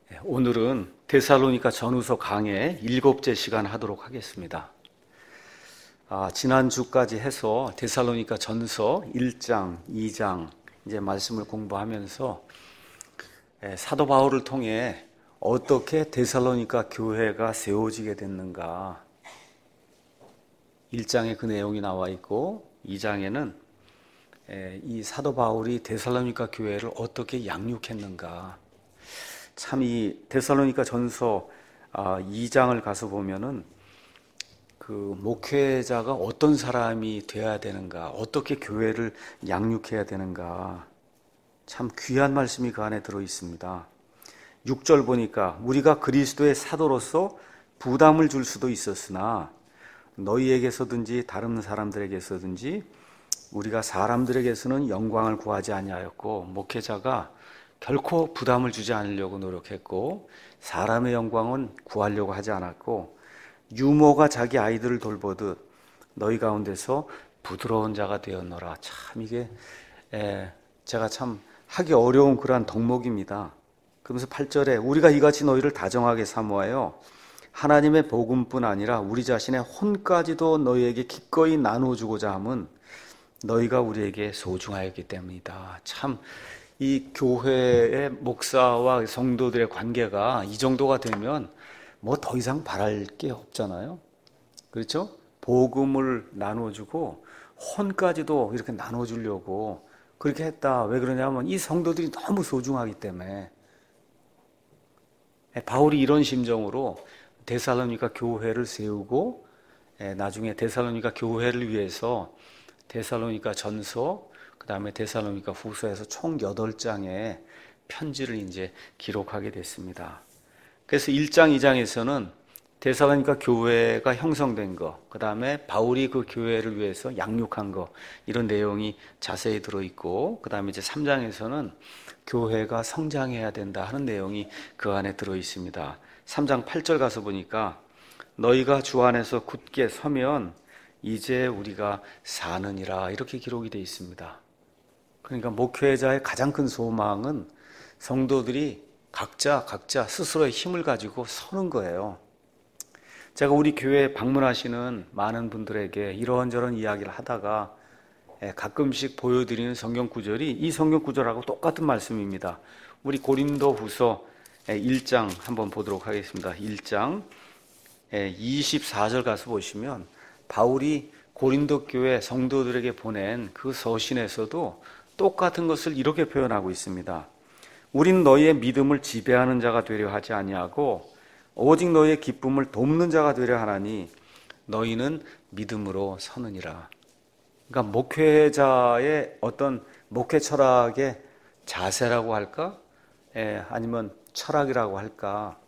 오늘은 데살로니가 전후서 강의 7째 시간 하도록 하겠습니다. 지난주까지 해서 데살로니가 전서 1장, 2장 이제 말씀을 공부하면서 사도 바울을 통해 어떻게 데살로니가 교회가 세워지게 됐는가 1장에 그 내용이 나와 있고 2장에는 이 사도 바울이 데살로니가 교회를 어떻게 양육했는가. 참 이 데살로니가 전서 2장을 가서 보면은 그 목회자가 어떤 사람이 되어야 되는가, 어떻게 교회를 양육해야 되는가, 참 귀한 말씀이 그 안에 들어 있습니다. 6절 보니까 우리가 그리스도의 사도로서 부담을 줄 수도 있었으나 너희에게서든지 다른 사람들에게서든지 우리가 사람들에게서는 영광을 구하지 아니하였고, 목회자가 결코 부담을 주지 않으려고 노력했고 사람의 영광은 구하려고 하지 않았고, 유모가 자기 아이들을 돌보듯 너희 가운데서 부드러운 자가 되었노라. 참 이게 제가 참 하기 어려운 그러한 덕목입니다. 그러면서 8절에 우리가 이같이 너희를 다정하게 사모하여 하나님의 복음뿐 아니라 우리 자신의 혼까지도 너희에게 기꺼이 나눠주고자 함은 너희가 우리에게 소중하였기 때문이다. 참 이 교회의 목사와 성도들의 관계가 이 정도가 되면 뭐 더 이상 바랄 게 없잖아요. 그렇죠? 복음을 나눠주고 혼까지도 이렇게 나눠주려고 그렇게 했다. 왜 그러냐면 이 성도들이 너무 소중하기 때문에. 바울이 이런 심정으로 데살로니가 교회를 세우고 나중에 데살로니가 교회를 위해서 데살로니가 전서, 그 다음에 데살로니가 후서에서 총 8장의 편지를 이제 기록하게 됐습니다. 그래서 1장, 2장에서는 데살로니가 교회가 형성된 거, 그 다음에 바울이 그 교회를 위해서 양육한 거, 이런 내용이 자세히 들어있고, 그 다음에 이제 3장에서는 교회가 성장해야 된다 하는 내용이 그 안에 들어있습니다. 3장 8절 가서 보니까 너희가 주 안에서 굳게 서면 이제 우리가 사느니라, 이렇게 기록이 되어 있습니다. 그러니까 목회자의 가장 큰 소망은 성도들이 각자 스스로의 힘을 가지고 서는 거예요. 제가 우리 교회에 방문하시는 많은 분들에게 이런저런 이야기를 하다가 가끔씩 보여드리는 성경 구절이 이 성경 구절하고 똑같은 말씀입니다. 우리 고린도 후서 1장 한번 보도록 하겠습니다. 1장 24절 가서 보시면 바울이 고린도 교회 성도들에게 보낸 그 서신에서도 똑같은 것을 이렇게 표현하고 있습니다. 우린 너희의 믿음을 지배하는 자가 되려 하지 아니하고 오직 너희의 기쁨을 돕는 자가 되려 하나니 너희는 믿음으로 서느니라. 그러니까 목회자의 어떤 목회 철학의 자세라고 할까? 아니면 철학이라고 할까?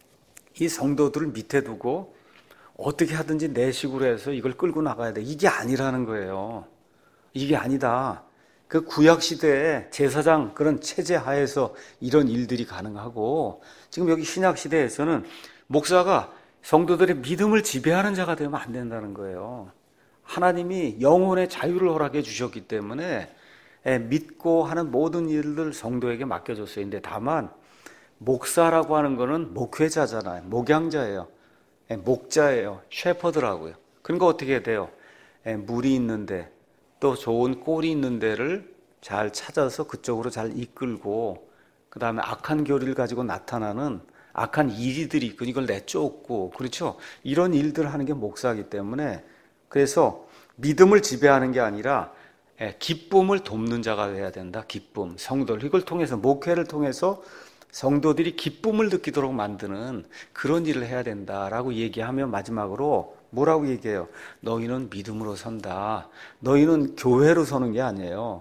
이 성도들을 밑에 두고 어떻게 하든지 내 식으로 해서 이걸 끌고 나가야 돼. 이게 아니라는 거예요. 이게 아니다. 그 구약시대에 제사장 그런 체제 하에서 이런 일들이 가능하고, 지금 여기 신약시대에서는 목사가 성도들의 믿음을 지배하는 자가 되면 안 된다는 거예요. 하나님이 영혼의 자유를 허락해 주셨기 때문에 믿고 하는 모든 일들 성도에게 맡겨줬어요. 근데 다만 목사라고 하는 거는 목회자잖아요. 목양자예요. 목자예요. 셰퍼드라고요. 그러니까 어떻게 해야 돼요? 물이 있는데 또 좋은 꼴이 있는 데를 잘 찾아서 그쪽으로 잘 이끌고, 그 다음에 악한 교리를 가지고 나타나는 악한 이리들이 있고 이걸 내쫓고, 그렇죠? 이런 일들을 하는 게 목사이기 때문에, 그래서 믿음을 지배하는 게 아니라 기쁨을 돕는 자가 돼야 된다. 기쁨, 성도들, 이걸 통해서 목회를 통해서 성도들이 기쁨을 느끼도록 만드는 그런 일을 해야 된다라고 얘기하면 마지막으로 뭐라고 얘기해요? 너희는 믿음으로 선다. 너희는 교회로 서는 게 아니에요.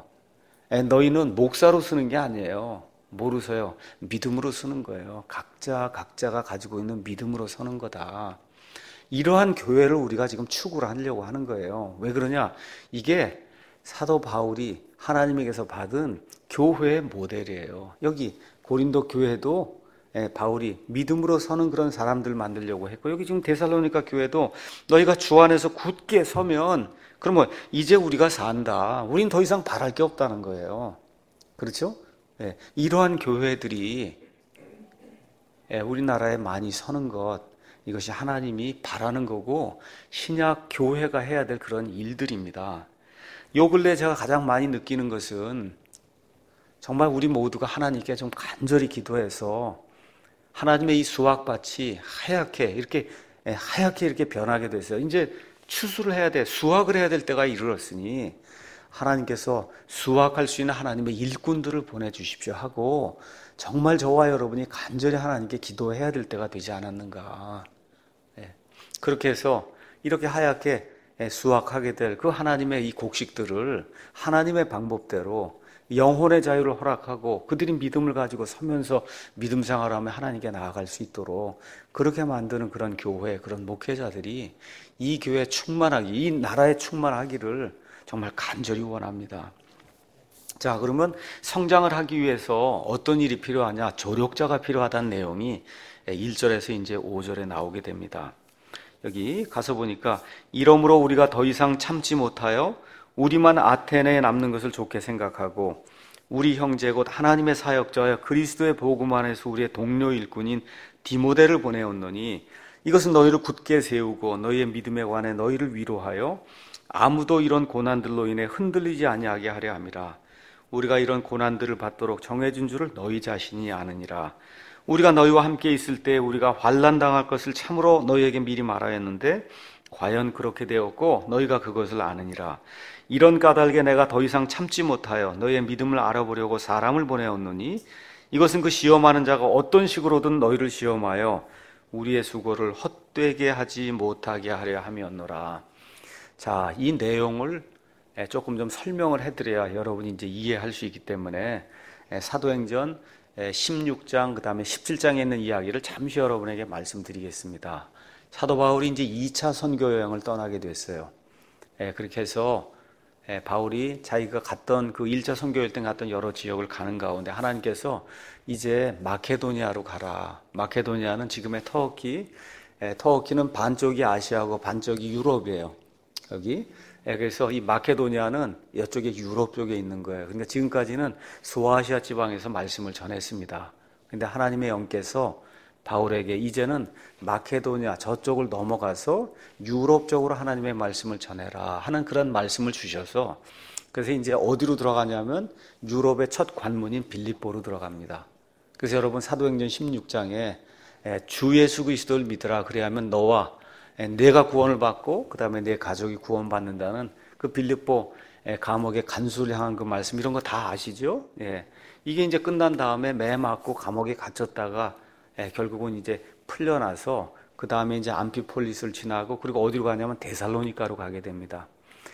너희는 목사로 서는 게 아니에요. 뭐로 서요? 믿음으로 서는 거예요. 각자가 가지고 있는 믿음으로 서는 거다. 이러한 교회를 우리가 지금 추구를 하려고 하는 거예요. 왜 그러냐? 이게 사도 바울이 하나님에게서 받은 교회의 모델이에요. 여기 고린도 교회도 바울이 믿음으로 서는 그런 사람들 만들려고 했고, 여기 지금 데살로니가 교회도 너희가 주 안에서 굳게 서면 그러면 이제 우리가 산다. 우린 더 이상 바랄 게 없다는 거예요. 그렇죠? 이러한 교회들이 우리나라에 많이 서는 것, 이것이 하나님이 바라는 거고 신약 교회가 해야 될 그런 일들입니다. 요 근래 제가 가장 많이 느끼는 것은 정말 우리 모두가 하나님께 좀 간절히 기도해서 하나님의 이 수확밭이 하얗게 이렇게 변하게 됐어요. 이제 추수를 해야 돼, 수확을 해야 될 때가 이르렀으니 하나님께서 수확할 수 있는 하나님의 일꾼들을 보내주십시오 하고 정말 저와 여러분이 간절히 하나님께 기도해야 될 때가 되지 않았는가. 그렇게 해서 이렇게 하얗게 수확하게 될 그 하나님의 이 곡식들을 하나님의 방법대로 영혼의 자유를 허락하고 그들이 믿음을 가지고 서면서 믿음 생활하며 하나님께 나아갈 수 있도록 그렇게 만드는 그런 교회, 그런 목회자들이 이 교회에 충만하기, 이 나라에 충만하기를 정말 간절히 원합니다. 자, 그러면 성장을 하기 위해서 어떤 일이 필요하냐? 조력자가 필요하다는 내용이 1절에서 이제 5절에 나오게 됩니다. 여기 가서 보니까 이러므로 우리가 더 이상 참지 못하여 우리만 아테네에 남는 것을 좋게 생각하고 우리 형제 곧 하나님의 사역자여 그리스도의 복음 안에서 우리의 동료 일꾼인 디모데를 보내었노니 이것은 너희를 굳게 세우고 너희의 믿음에 관해 너희를 위로하여 아무도 이런 고난들로 인해 흔들리지 아니하게 하려 함이라. 우리가 이런 고난들을 받도록 정해진 줄을 너희 자신이 아느니라. 우리가 너희와 함께 있을 때 우리가 환난 당할 것을 참으로 너희에게 미리 말하였는데 과연 그렇게 되었고 너희가 그것을 아느니라. 이런 까닭에 내가 더 이상 참지 못하여 너희의 믿음을 알아보려고 사람을 보내었노니 이것은 그 시험하는 자가 어떤 식으로든 너희를 시험하여 우리의 수고를 헛되게 하지 못하게 하려 함이었노라. 자, 이 내용을 조금 좀 설명을 해드려야 여러분이 이제 이해할 수 있기 때문에 사도행전 16장 그 다음에 17장에 있는 이야기를 잠시 여러분에게 말씀드리겠습니다. 사도 바울이 이제 2차 선교 여행을 떠나게 됐어요. 그렇게 해서 바울이 자기가 갔던 그 1차 선교 여행 때 갔던 여러 지역을 가는 가운데 하나님께서 이제 마케도니아로 가라. 마케도니아는 지금의 터키, 터키는 반쪽이 아시아고 반쪽이 유럽이에요. 여기. 그래서 이 마케도니아는 이쪽에 유럽 쪽에 있는 거예요. 그러니까 지금까지는 소아시아 지방에서 말씀을 전했습니다. 근데 하나님의 영께서 바울에게 이제는 마케도니아 저쪽을 넘어가서 유럽 쪽으로 하나님의 말씀을 전해라 하는 그런 말씀을 주셔서 그래서 이제 어디로 들어가냐면 유럽의 첫 관문인 빌립보로 들어갑니다. 그래서 여러분 사도행전 16장에 주 예수 그리스도를 믿으라 그래야면 너와 내가 구원을 받고 그 다음에 내 가족이 구원받는다는 그 빌립보 감옥의 간수를 향한 그 말씀 이런 거 다 아시죠? 이게 이제 끝난 다음에 매 맞고 감옥에 갇혔다가 결국은 이제 풀려나서 그 다음에 이제 암피폴리스를 지나고 그리고 어디로 가냐면 데살로니가로 가게 됩니다.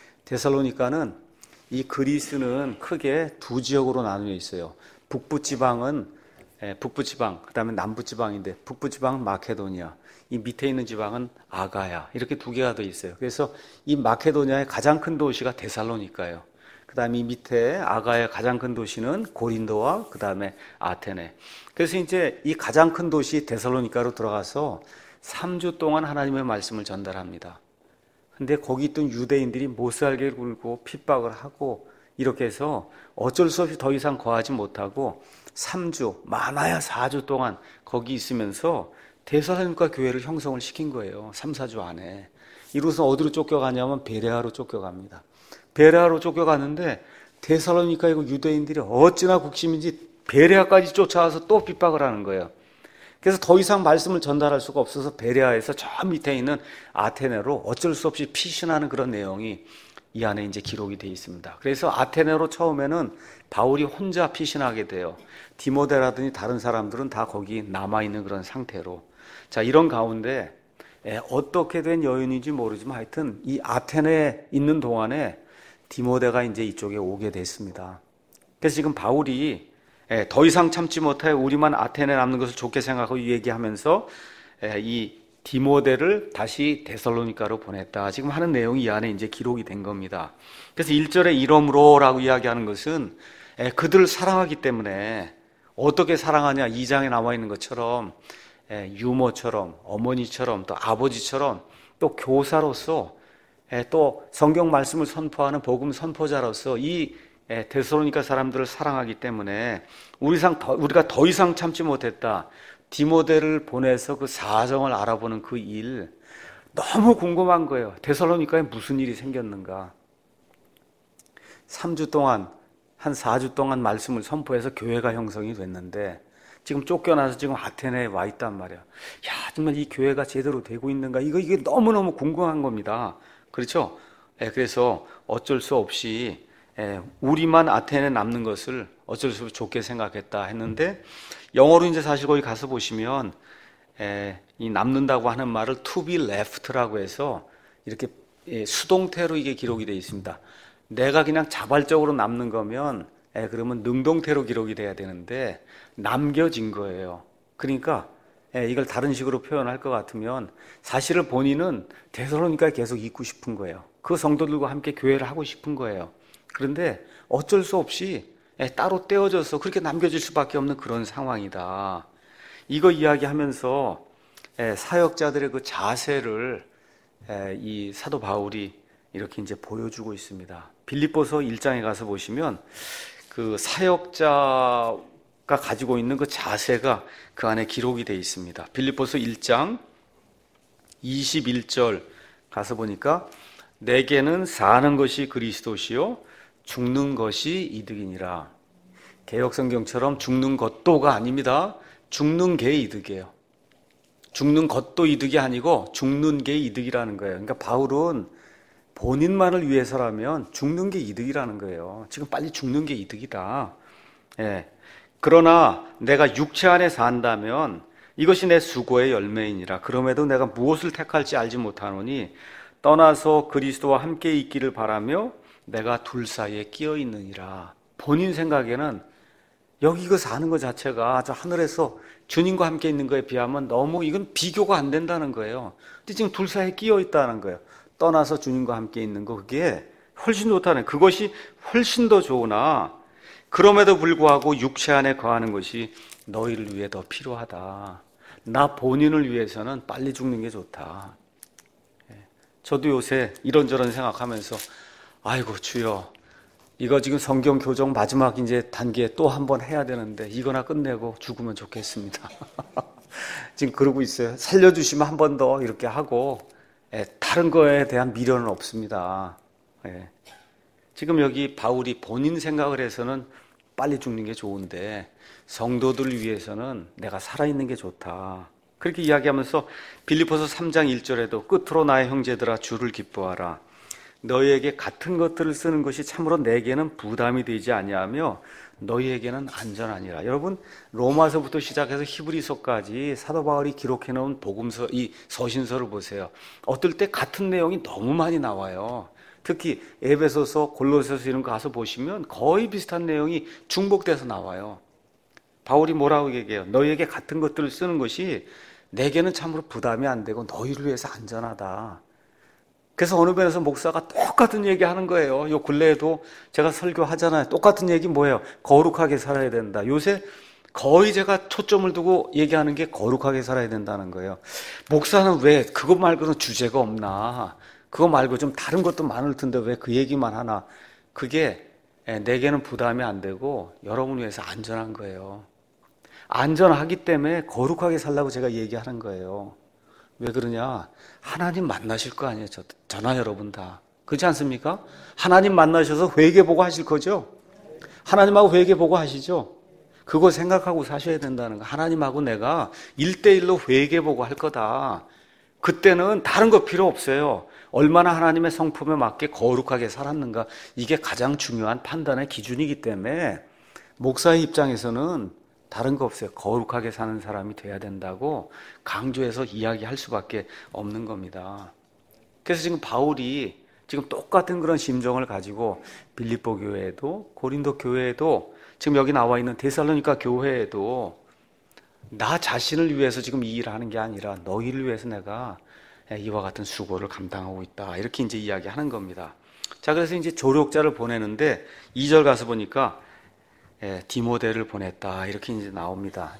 데살로니가는 이 그리스는 크게 두 지역으로 나누어 있어요. 북부지방은 북부지방, 그 다음에 남부지방인데 북부지방은 마케도니아, 이 밑에 있는 지방은 아가야 이렇게 두 개가 더 있어요. 그래서 이 마케도니아의 가장 큰 도시가 데살로니가예요. 그 다음에 이 밑에 아가의 가장 큰 도시는 고린도와 그 다음에 아테네. 그래서 이제 이 가장 큰 도시 데살로니가로 들어가서 3주 동안 하나님의 말씀을 전달합니다. 근데 거기 있던 유대인들이 못살게 굴고 핍박을 하고 이렇게 해서 어쩔 수 없이 더 이상 거하지 못하고 3주, 많아야 4주 동안 거기 있으면서 데살로니가 교회를 형성을 시킨 거예요. 3, 4주 안에. 이로써 어디로 쫓겨가냐면 베레아로 쫓겨갑니다. 베레아로 쫓겨갔는데 데살로니가의 유대인들이 어찌나 국심인지 베레아까지 쫓아와서 또 핍박을 하는 거예요. 그래서 더 이상 말씀을 전달할 수가 없어서 베레아에서 저 밑에 있는 아테네로 어쩔 수 없이 피신하는 그런 내용이 이 안에 이제 기록이 되어 있습니다. 그래서 아테네로 처음에는 바울이 혼자 피신하게 돼요. 디모데라든지 다른 사람들은 다 거기 남아있는 그런 상태로. 자, 이런 가운데 어떻게 된 여인인지 모르지만 하여튼 이 아테네에 있는 동안에 디모데가 이제 이쪽에 오게 됐습니다. 그래서 지금 바울이 더 이상 참지 못하여 우리만 아테네에 남는 것을 좋게 생각하고 얘기하면서 이 디모데를 다시 데살로니가로 보냈다. 지금 하는 내용이 이 안에 이제 기록이 된 겁니다. 그래서 1절에 이러므로라고 이야기하는 것은 그들을 사랑하기 때문에 어떻게 사랑하냐 2장에 나와 있는 것처럼 유모처럼 어머니처럼 또 아버지처럼 또 교사로서 또 성경 말씀을 선포하는 복음 선포자로서 이 데살로니가 사람들을 사랑하기 때문에 우리가 더 이상 참지 못했다. 디모데를 보내서 그 사정을 알아보는 그 일 너무 궁금한 거예요. 데살로니가에 무슨 일이 생겼는가. 3주 동안 한 4주 동안 말씀을 선포해서 교회가 형성이 됐는데 지금 쫓겨나서 지금 아테네에 와 있단 말이야. 야, 정말 이 교회가 제대로 되고 있는가? 이게 너무너무 궁금한 겁니다. 그렇죠? 그래서 어쩔 수 없이 우리만 아테네에 남는 것을 어쩔 수 없이 좋게 생각했다 했는데 영어로 이제 사실 거기 가서 보시면 이 남는다고 하는 말을 to be left라고 해서 이렇게 수동태로 이게 기록이 되어 있습니다. 내가 그냥 자발적으로 남는 거면 그러면 능동태로 기록이 돼야 되는데 남겨진 거예요. 그러니까 이걸 다른 식으로 표현할 것 같으면 사실은 본인은 데살로니가에 계속 있고 싶은 거예요. 그 성도들과 함께 교회를 하고 싶은 거예요. 그런데 어쩔 수 없이 따로 떼어져서 그렇게 남겨질 수밖에 없는 그런 상황이다. 이거 이야기하면서 사역자들의 그 자세를 이 사도 바울이 이렇게 이제 보여주고 있습니다. 빌립보서 1장에 가서 보시면 그 사역자가 가지고 있는 그 자세가 그 안에 기록이 되어 있습니다. 빌립보서 1장 21절 가서 보니까 내게는 사는 것이 그리스도시요 죽는 것이 이득이니라. 개역성경처럼 죽는 것도가 아닙니다. 죽는 게 이득이에요. 죽는 것도 이득이 아니고 죽는 게 이득이라는 거예요. 그러니까 바울은 본인만을 위해서라면 죽는 게 이득이라는 거예요. 지금 빨리 죽는 게 이득이다. 그러나 내가 육체 안에 산다면 이것이 내 수고의 열매이니라. 그럼에도 내가 무엇을 택할지 알지 못하노니 떠나서 그리스도와 함께 있기를 바라며 내가 둘 사이에 끼어 있느니라. 본인 생각에는 여기 이거 사는 것 자체가 저 하늘에서 주님과 함께 있는 거에 비하면 너무 이건 비교가 안 된다는 거예요. 근데 지금 둘 사이에 끼어 있다는 거예요. 떠나서 주님과 함께 있는 거 그게 훨씬 좋다는 그것이 훨씬 더 좋으나 그럼에도 불구하고 육체 안에 거하는 것이 너희를 위해 더 필요하다. 나 본인을 위해서는 빨리 죽는 게 좋다. 저도 요새 이런저런 생각하면서 아이고 주여 이거 지금 성경 교정 마지막 이제 단계 또 한 번 해야 되는데 이거나 끝내고 죽으면 좋겠습니다. 지금 그러고 있어요. 살려주시면 한 번 더 이렇게 하고 다른 거에 대한 미련은 없습니다. 지금 여기 바울이 본인 생각을 해서는 빨리 죽는 게 좋은데 성도들을 위해서는 내가 살아있는 게 좋다. 그렇게 이야기하면서 빌립보서 3장 1절에도 끝으로 나의 형제들아 주를 기뻐하라. 너희에게 같은 것들을 쓰는 것이 참으로 내게는 부담이 되지 아니하며 너희에게는 안전하니라. 여러분 로마서부터 시작해서 히브리서까지 사도 바울이 기록해 놓은 복음서 이 서신서를 보세요. 어떨 때 같은 내용이 너무 많이 나와요. 특히 에베소서, 골로새서 이런 거 가서 보시면 거의 비슷한 내용이 중복돼서 나와요. 바울이 뭐라고 얘기해요? 너희에게 같은 것들을 쓰는 것이 내게는 참으로 부담이 안 되고 너희를 위해서 안전하다. 그래서 어느 면에서 목사가 똑같은 얘기 하는 거예요. 요 근래에도 제가 설교하잖아요. 똑같은 얘기 뭐예요? 거룩하게 살아야 된다. 요새 거의 제가 초점을 두고 얘기하는 게 거룩하게 살아야 된다는 거예요. 목사는 왜 그것 말고는 주제가 없나? 그거 말고 좀 다른 것도 많을 텐데 왜 그 얘기만 하나? 그게 내게는 부담이 안 되고 여러분 위해서 안전한 거예요. 안전하기 때문에 거룩하게 살라고 제가 얘기하는 거예요. 왜 그러냐? 하나님 만나실 거 아니에요. 저나 여러분 다. 그렇지 않습니까? 하나님 만나셔서 회개 보고 하실 거죠? 하나님하고 회개 보고 하시죠? 그거 생각하고 사셔야 된다는 거. 하나님하고 내가 1대1로 회개 보고 할 거다. 그때는 다른 거 필요 없어요. 얼마나 하나님의 성품에 맞게 거룩하게 살았는가. 이게 가장 중요한 판단의 기준이기 때문에 목사의 입장에서는 다른 거 없어요. 거룩하게 사는 사람이 돼야 된다고 강조해서 이야기할 수밖에 없는 겁니다. 그래서 지금 바울이 지금 똑같은 그런 심정을 가지고 빌립보 교회에도 고린도 교회에도 지금 여기 나와 있는 데살로니가 교회에도 나 자신을 위해서 지금 이 일을 하는 게 아니라 너희를 위해서 내가 이와 같은 수고를 감당하고 있다. 이렇게 이제 이야기하는 겁니다. 자, 그래서 이제 조력자를 보내는데 2절 가서 보니까 디모데를 보냈다. 이렇게 이제 나옵니다.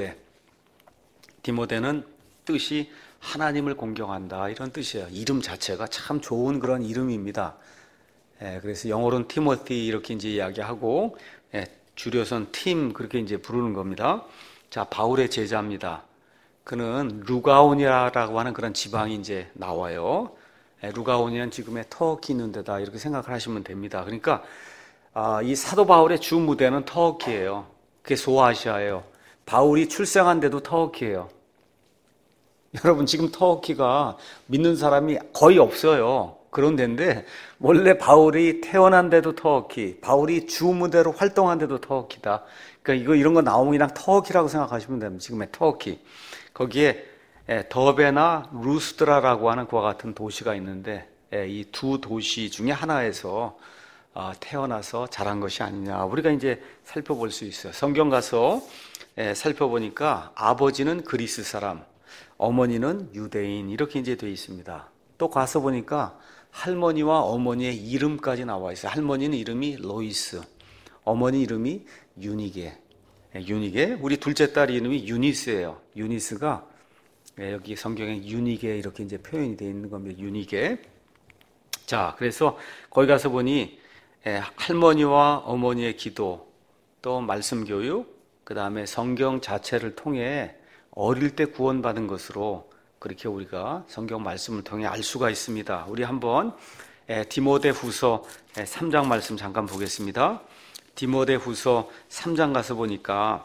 디모데는 뜻이 하나님을 공경한다. 이런 뜻이에요. 이름 자체가 참 좋은 그런 이름입니다. 그래서 영어로는 티모티 이렇게 이제 이야기하고 줄여서는 팀 그렇게 이제 부르는 겁니다. 자, 바울의 제자입니다. 그는 루가오니아라고 하는 그런 지방이 이제 나와요. 루가오니아는 지금의 터키 있는 데다 이렇게 생각을 하시면 됩니다. 그러니까 이 사도 바울의 주 무대는 터키예요. 그게 소아시아예요. 바울이 출생한 데도 터키예요. 여러분, 지금 터키가 믿는 사람이 거의 없어요. 그런 데인데 원래 바울이 태어난 데도 터키, 바울이 주 무대로 활동한 데도 터키다. 그러니까 이런 거 나오면 그냥 터키라고 생각하시면 됩니다. 지금의 터키. 거기에 더베나 루스드라라고 하는 그와 같은 도시가 있는데 이 두 도시 중에 하나에서 태어나서 자란 것이 아니냐, 우리가 이제 살펴볼 수 있어요. 성경 가서 살펴보니까 아버지는 그리스 사람, 어머니는 유대인, 이렇게 이제 되어 있습니다. 또 가서 보니까 할머니와 어머니의 이름까지 나와 있어요. 할머니는 이름이 로이스, 어머니 이름이 유니게. 우리 둘째 딸 이름이 유니스예요. 유니스가 여기 성경에 유니게 이렇게 이제 표현이 되어 있는 겁니다. 유니게. 자, 그래서 거기 가서 보니 할머니와 어머니의 기도, 또 말씀 교육, 그 다음에 성경 자체를 통해 어릴 때 구원받은 것으로 그렇게 우리가 성경 말씀을 통해 알 수가 있습니다. 우리 한번 디모데후서 3장 말씀 잠깐 보겠습니다. 디모데후서 3장 가서 보니까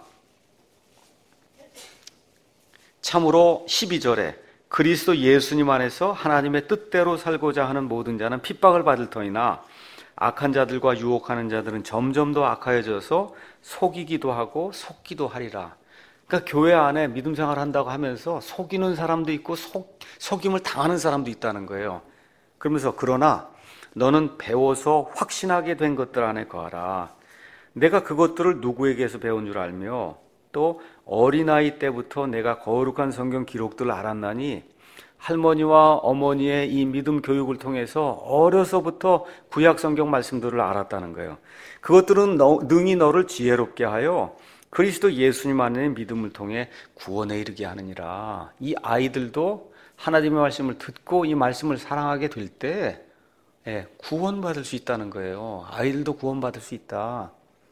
참으로 12절에 그리스도 예수님 안에서 하나님의 뜻대로 살고자 하는 모든 자는 핍박을 받을 터이나 악한 자들과 유혹하는 자들은 점점 더 악하여져서 속이기도 하고 속기도 하리라. 그러니까 교회 안에 믿음 생활 한다고 하면서 속이는 사람도 있고 속임을 당하는 사람도 있다는 거예요. 그러면서 그러나 너는 배워서 확신하게 된 것들 안에 거하라. 내가 그것들을 누구에게서 배운 줄 알며 또 어린아이 때부터 내가 거룩한 성경 기록들을 알았나니 할머니와 어머니의 이 믿음 교육을 통해서 어려서부터 구약 성경 말씀들을 알았다는 거예요. 그것들은 능히 너를 지혜롭게 하여 그리스도 예수님 안에 믿음을 통해 구원에 이르게 하느니라. 이 아이들도 하나님의 말씀을 듣고 이 말씀을 사랑하게 될 때 구원받을 수 있다는 거예요. 아이들도 구원받을 수 있다.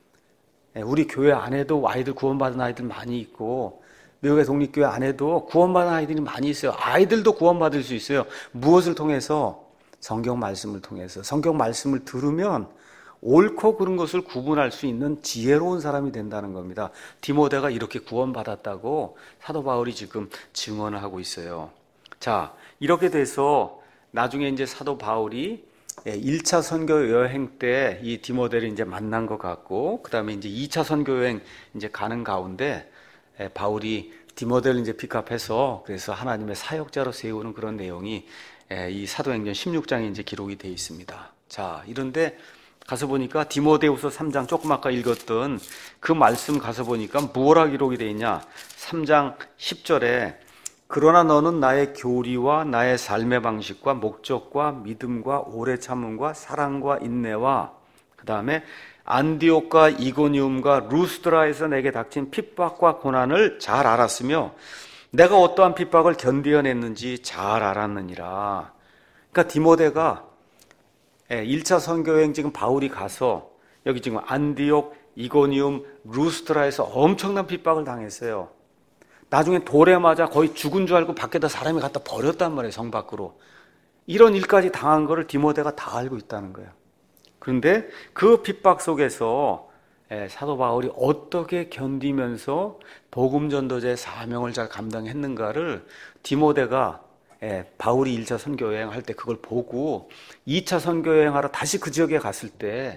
우리 교회 안에도 아이들 구원받은 아이들 많이 있고 미국의 독립교회 안에도 구원받은 아이들이 많이 있어요. 아이들도 구원받을 수 있어요. 무엇을 통해서? 성경 말씀을 통해서. 성경 말씀을 들으면 옳고 그른 것을 구분할 수 있는 지혜로운 사람이 된다는 겁니다. 디모데가 이렇게 구원받았다고 사도 바울이 지금 증언을 하고 있어요. 자, 이렇게 돼서 나중에 이제 사도 바울이 1차 선교 여행 때 이 디모데를 이제 만난 것 같고, 그 다음에 이제 2차 선교 여행 이제 가는 가운데 바울이 디모데를 이제 픽업해서 그래서 하나님의 사역자로 세우는 그런 내용이 이 사도행전 16장에 이제 기록이 되어 있습니다. 자, 이런데 가서 보니까 디모데후서 3장 조금 아까 읽었던 그 말씀 가서 보니까 뭐라 기록이 되어 있냐? 3장 10절에 그러나 너는 나의 교리와 나의 삶의 방식과 목적과 믿음과 오래 참음과 사랑과 인내와 그 다음에 안디옥과 이고니움과 루스드라에서 내게 닥친 핍박과 고난을 잘 알았으며 내가 어떠한 핍박을 견디어냈는지 잘 알았느니라. 그러니까 디모데가 1차 선교여행 지금 바울이 가서 여기 지금 안디옥, 이고니움, 루스드라에서 엄청난 핍박을 당했어요. 나중에 돌에 맞아 거의 죽은 줄 알고 밖에다 사람이 갖다 버렸단 말이에요. 성 밖으로. 이런 일까지 당한 거를 디모데가 다 알고 있다는 거예요. 그런데 그 핍박 속에서 사도 바울이 어떻게 견디면서 복음 전도자의 사명을 잘 감당했는가를 디모데가 바울이 1차 선교 여행할 때 그걸 보고 2차 선교 여행하러 다시 그 지역에 갔을 때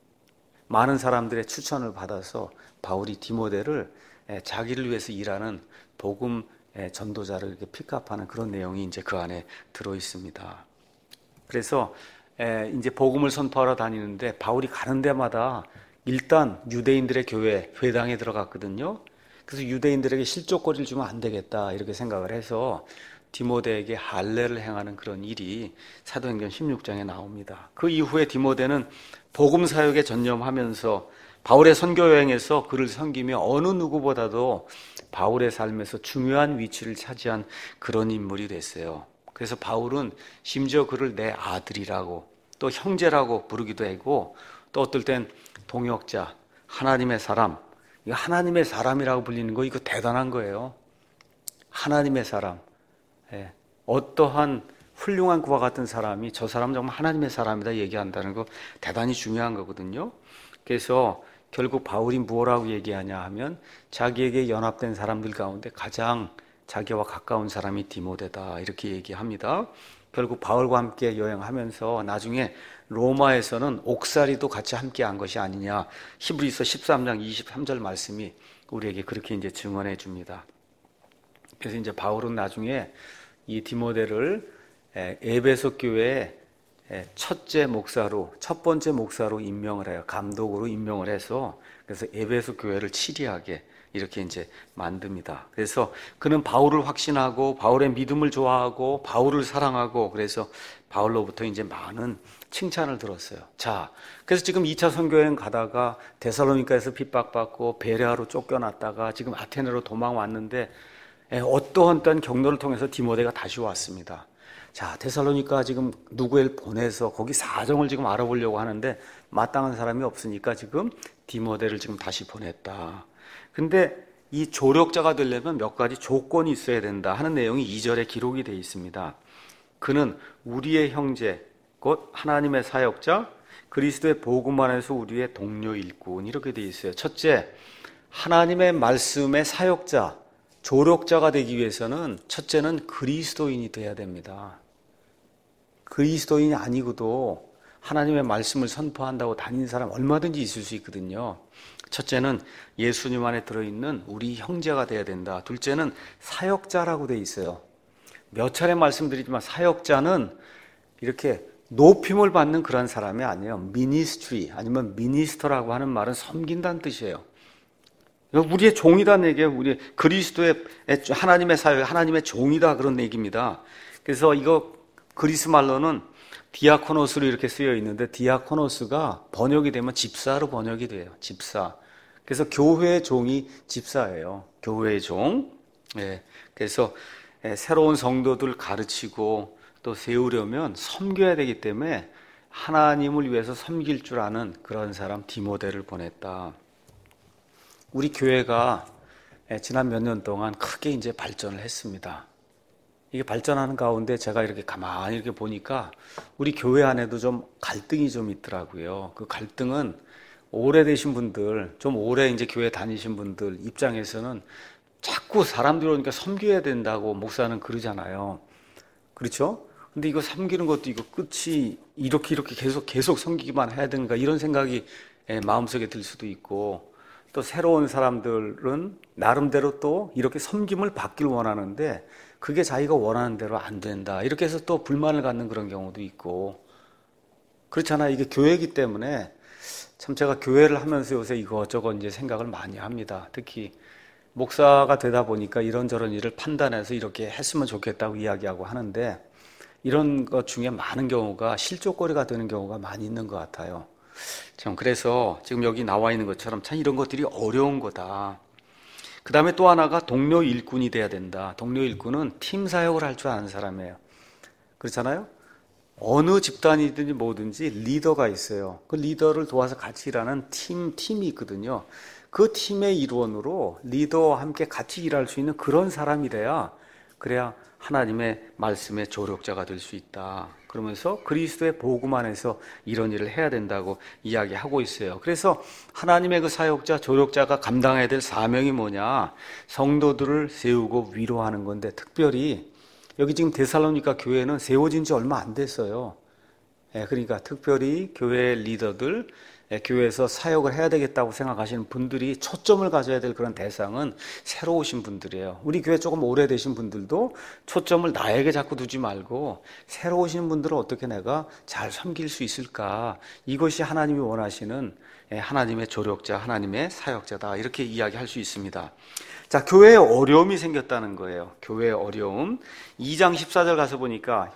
많은 사람들의 추천을 받아서 바울이 디모데를 자기를 위해서 일하는 복음 전도자를 이렇게 픽업하는 그런 내용이 이제 그 안에 들어 있습니다. 그래서 이제 복음을 선포하러 다니는데 바울이 가는 데마다 일단 유대인들의 교회, 회당에 들어갔거든요. 그래서 유대인들에게 실족거리를 주면 안 되겠다 이렇게 생각을 해서 디모데에게 할례를 행하는 그런 일이 사도행전 16장에 나옵니다. 그 이후에 디모데는 복음 사역에 전념하면서 바울의 선교 여행에서 그를 섬기며 어느 누구보다도 바울의 삶에서 중요한 위치를 차지한 그런 인물이 됐어요. 그래서 바울은 심지어 그를 내 아들이라고 또 형제라고 부르기도 하고 또 어떨 땐 동역자, 하나님의 사람, 이거 하나님의 사람이라고 불리는 거 이거 대단한 거예요. 하나님의 사람. 예. 어떠한 훌륭한 그와 같은 사람이 저 사람은 정말 하나님의 사람이다 얘기한다는 거 대단히 중요한 거거든요. 그래서 결국 바울이 뭐라고 얘기하냐 하면 자기에게 연합된 사람들 가운데 가장 자기와 가까운 사람이 디모데다 이렇게 얘기합니다. 결국 바울과 함께 여행하면서 나중에 로마에서는 옥살이도 같이 함께 한 것이 아니냐. 히브리서 13장 23절 말씀이 우리에게 그렇게 이제 증언해 줍니다. 그래서 이제 바울은 나중에 이 디모데를 에베소 교회의 첫 번째 목사로 임명을 해요. 감독으로 임명을 해서 그래서 에베소 교회를 치리하게 이렇게 이제 만듭니다. 그래서 그는 바울을 확신하고 바울의 믿음을 좋아하고 바울을 사랑하고 그래서 바울로부터 이제 많은 칭찬을 들었어요. 자, 그래서 지금 2차 선교여행 가다가 데살로니가에서 핍박받고 베레아로 쫓겨났다가 지금 아테네로 도망왔는데 어떠한 경로를 통해서 디모데가 다시 왔습니다. 자, 데살로니가 지금 누구를 보내서 거기 사정을 지금 알아보려고 하는데 마땅한 사람이 없으니까 지금 디모데를 지금 다시 보냈다. 근데 이 조력자가 되려면 몇 가지 조건이 있어야 된다 하는 내용이 2절에 기록이 되어 있습니다. 그는 우리의 형제, 곧 하나님의 사역자, 그리스도의 복음 안에서 우리의 동료 일꾼 이렇게 되어 있어요. 첫째, 하나님의 말씀의 사역자, 조력자가 되기 위해서는 첫째는 그리스도인이 돼야 됩니다. 그리스도인이 아니고도 하나님의 말씀을 선포한다고 다니는 사람 얼마든지 있을 수 있거든요. 첫째는 예수님 안에 들어있는 우리 형제가 돼야 된다. 둘째는 사역자라고 돼 있어요. 몇 차례 말씀드리지만 사역자는 이렇게 높임을 받는 그런 사람이 아니에요. 미니스트리 아니면 미니스터라고 하는 말은 섬긴다는 뜻이에요. 우리의 종이다는 얘기예요. 우리 그리스도의 하나님의 사역, 하나님의 종이다 그런 얘기입니다. 그래서 이거 그리스 말로는 디아코노스로 이렇게 쓰여 있는데 디아코노스가 번역이 되면 집사로 번역이 돼요. 집사. 그래서 교회의 종이 집사예요. 교회의 종. 예. 그래서 새로운 성도들 가르치고 또 세우려면 섬겨야 되기 때문에 하나님을 위해서 섬길 줄 아는 그런 사람 디모데를 보냈다. 우리 교회가 지난 몇 년 동안 크게 이제 발전을 했습니다. 이게 발전하는 가운데 제가 이렇게 가만히 이렇게 보니까 우리 교회 안에도 좀 갈등이 좀 있더라고요. 그 갈등은 오래되신 분들, 좀 오래 이제 교회 다니신 분들 입장에서는 자꾸 사람들이 오니까 섬겨야 된다고 목사는 그러잖아요. 그렇죠? 근데 이거 섬기는 것도 이거 끝이 이렇게 계속 섬기기만 해야 되는가 이런 생각이 마음속에 들 수도 있고 또 새로운 사람들은 나름대로 또 이렇게 섬김을 받길 원하는데 그게 자기가 원하는 대로 안 된다. 이렇게 해서 또 불만을 갖는 그런 경우도 있고 그렇잖아요. 이게 교회이기 때문에 참 제가 교회를 하면서 요새 이것저것 이제 생각을 많이 합니다. 특히 목사가 되다 보니까 이런저런 일을 판단해서 이렇게 했으면 좋겠다고 이야기하고 하는데 이런 것 중에 많은 경우가 실족거리가 되는 경우가 많이 있는 것 같아요. 참 그래서 지금 여기 나와 있는 것처럼 참 이런 것들이 어려운 거다. 그 다음에 또 하나가 동료 일꾼이 돼야 된다. 동료 일꾼은 팀 사역을 할 줄 아는 사람이에요. 그렇잖아요? 어느 집단이든지 뭐든지 리더가 있어요. 그 리더를 도와서 같이 일하는 팀이 있거든요. 그 팀의 일원으로 리더와 함께 같이 일할 수 있는 그런 사람이 그래야 하나님의 말씀의 조력자가 될 수 있다. 그러면서 그리스도의 복음 안에서 이런 일을 해야 된다고 이야기하고 있어요. 그래서 하나님의 그 사역자, 조력자가 감당해야 될 사명이 뭐냐? 성도들을 세우고 위로하는 건데 특별히 여기 지금 데살로니가 교회는 세워진 지 얼마 안 됐어요. 그러니까 특별히 교회 리더들, 교회에서 사역을 해야 되겠다고 생각하시는 분들이 초점을 가져야 될 그런 대상은 새로 오신 분들이에요. 우리 교회 조금 오래되신 분들도 초점을 나에게 자꾸 두지 말고 새로 오신 분들을 어떻게 내가 잘 섬길 수 있을까? 이것이 하나님이 원하시는 하나님의 조력자, 하나님의 사역자다. 이렇게 이야기할 수 있습니다. 자, 교회에 어려움이 생겼다는 거예요. 교회의 어려움. 2장 14절 가서 보니까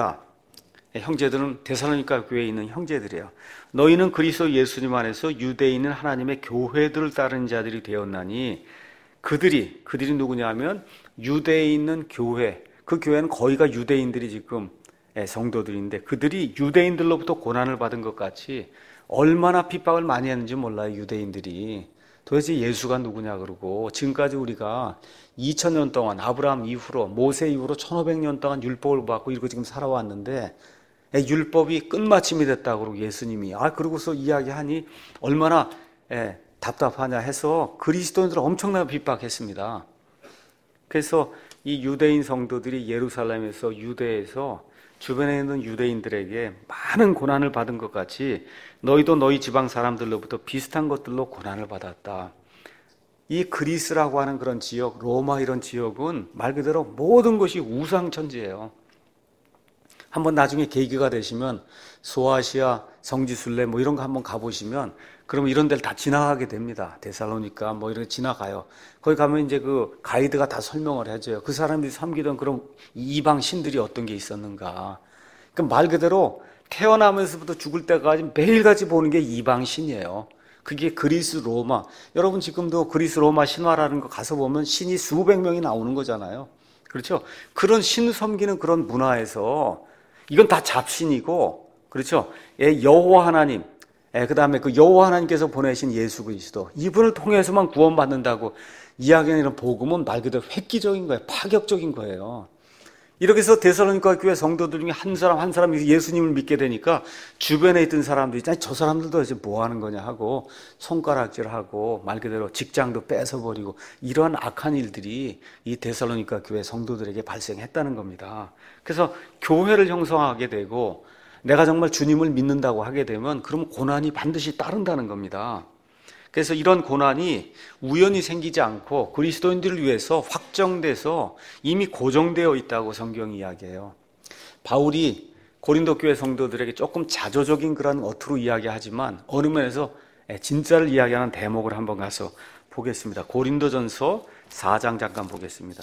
형제들은 데살로니가 교회에 있는 형제들이에요. 너희는 그리스도 예수님 안에서 유대에 있는 하나님의 교회들을 따르는 자들이 되었나니 그들이 누구냐 하면 유대에 있는 교회, 그 교회는 거의가 유대인들이 지금 성도들인데 그들이 유대인들로부터 고난을 받은 것 같이 얼마나 핍박을 많이 했는지 몰라요. 유대인들이 도대체 예수가 누구냐 그러고, 지금까지 우리가 2000년 동안 아브라함 이후로 모세 이후로 1500년 동안 율법을 받고 이러고 지금 살아왔는데 율법이 끝마침이 됐다고 그러고 예수님이 그러고서 이야기하니 얼마나 답답하냐 해서 그리스도인들을 엄청나게 핍박했습니다. 그래서 이 유대인 성도들이 예루살렘에서 유대에서 주변에 있는 유대인들에게 많은 고난을 받은 것 같이 너희도 너희 지방 사람들로부터 비슷한 것들로 고난을 받았다. 이 그리스라고 하는 그런 지역, 로마 이런 지역은 말 그대로 모든 것이 우상천지예요. 한번 나중에 계기가 되시면 소아시아, 성지순례 뭐 이런 거 한번 가보시면 그러면 이런 데를 다 지나가게 됩니다. 데살로니가 뭐 이런 거 지나가요. 거기 가면 이제 그 가이드가 다 설명을 해줘요. 그 사람들이 섬기던 그런 이방 신들이 어떤 게 있었는가. 그러니까 말 그대로 태어나면서부터 죽을 때까지 매일같이 보는 게 이방 신이에요. 그게 그리스 로마. 여러분 지금도 그리스 로마 신화라는 거 가서 보면 신이 수백 명이 나오는 거잖아요. 그렇죠? 그런 신 섬기는 그런 문화에서 이건 다 잡신이고, 그렇죠? 여호와 하나님, 그 다음에 그 여호와 하나님께서 보내신 예수 그리스도, 이분을 통해서만 구원받는다고 이야기하는 이런 복음은 말 그대로 획기적인 거예요. 파격적인 거예요. 이렇게 해서 데살로니가 교회 성도들 중에 한 사람이 예수님을 믿게 되니까 주변에 있던 사람들이 저 사람들도 이제 뭐 하는 거냐 하고 손가락질하고 말 그대로 직장도 뺏어버리고 이러한 악한 일들이 이 데살로니가 교회 성도들에게 발생했다는 겁니다. 그래서 교회를 형성하게 되고 내가 정말 주님을 믿는다고 하게 되면 그럼 고난이 반드시 따른다는 겁니다. 그래서 이런 고난이 우연히 생기지 않고 그리스도인들을 위해서 확정돼서 이미 고정되어 있다고 성경이 이야기해요. 바울이 고린도 교회 성도들에게 조금 자조적인 그런 어투로 이야기하지만 어느 면에서 진짜를 이야기하는 대목을 한번 가서 보겠습니다. 고린도전서 4장 잠깐 보겠습니다.